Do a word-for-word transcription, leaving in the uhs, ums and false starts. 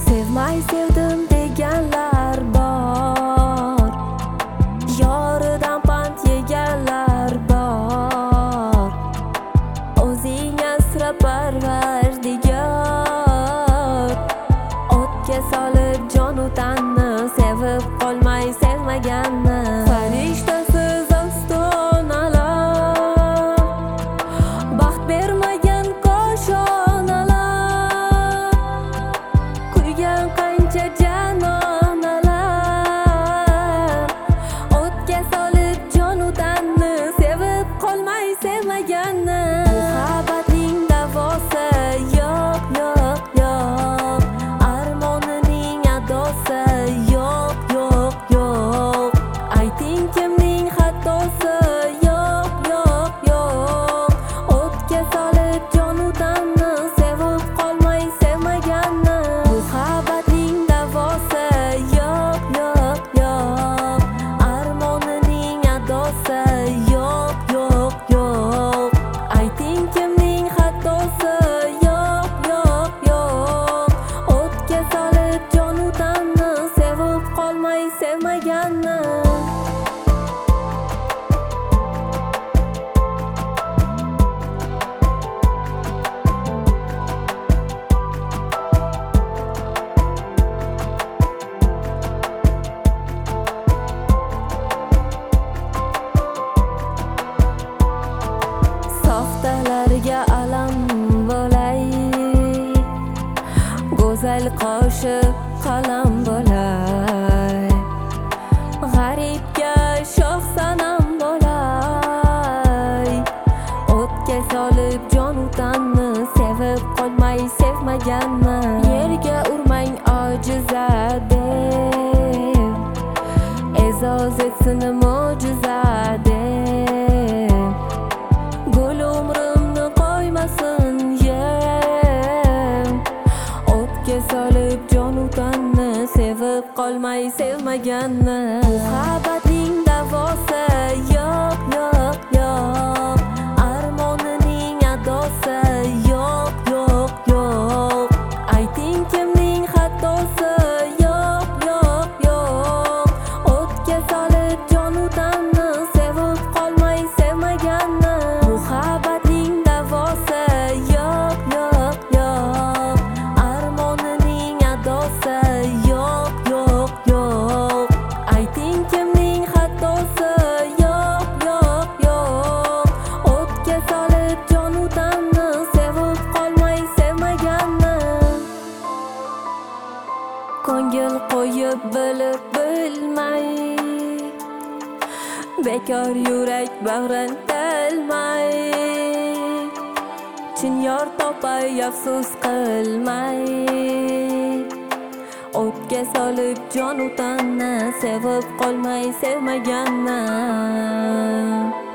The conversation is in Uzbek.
Sevmay sevdim deganlar bor, yoridan pand yeganlar bor. O'zing asra parvardigor, o'tga solib jon u tanni sevib qolmay sevmaganni. Farishtasiz ostonalar, baxt bermagan koshonalar, kuygan qancha janonalar, o'tga solib jon u tanni sevib qolmay sevmaganni. Muhabbatning davosi yo'q, yo'q, yo'q, armonining adosi yo'q, yo'q, yo'q. Ayting kimning xatosi yo'q, yo'q, yo'q, o'tga solib jon u tanni sevib qolmay sevmaganni. Muhabbatning davosi yo'q, yo'q, yo'q, armonining adosi yo'q, yo'q, yo'q. Ayting kimning xatosi yo'q, yo'q, yo'q, o'tga solib jon u tanni sevib qolmay sevmaganni. Softalarga alam bo'lay, go'zal qo'shiq qalam bo'lay, g'aribga shoh sanam bo'lay. O'tga solib jon u tanni sevib qolmay sevmaganni. Yerga urmang ojiza deb, e'zoz etsin mo'jiza deb, gul umrimni qo'ymasin yem. O'tga solib jon u tanni sevib qolmay sevmaganni. Muhabbatning davosi yo'q, yo'q, yo'q, armonining adosi yo'q, yo'q, yo'q. Ayting kimning xatosi yo'q, yo'q, yo'q, o'tga solib jon u tanni sevib qolmay sevmaganni. Muhabbatning davosi yo'q, yo'q, yo'q, armonining adosi yo'q, yo'q, yo'q. Ayting kimning xatosi yo'q, yo'q, yo'q, o'tga solib jon u tanni sevib qolmay sevmaganni. Ko'ngil qo'yib bilib bilmay, bekor yurak bag'rin tilmay, chin yor topay afsus qilmay. O'tga solib jon u tanni sevib qolmay sevmaganni.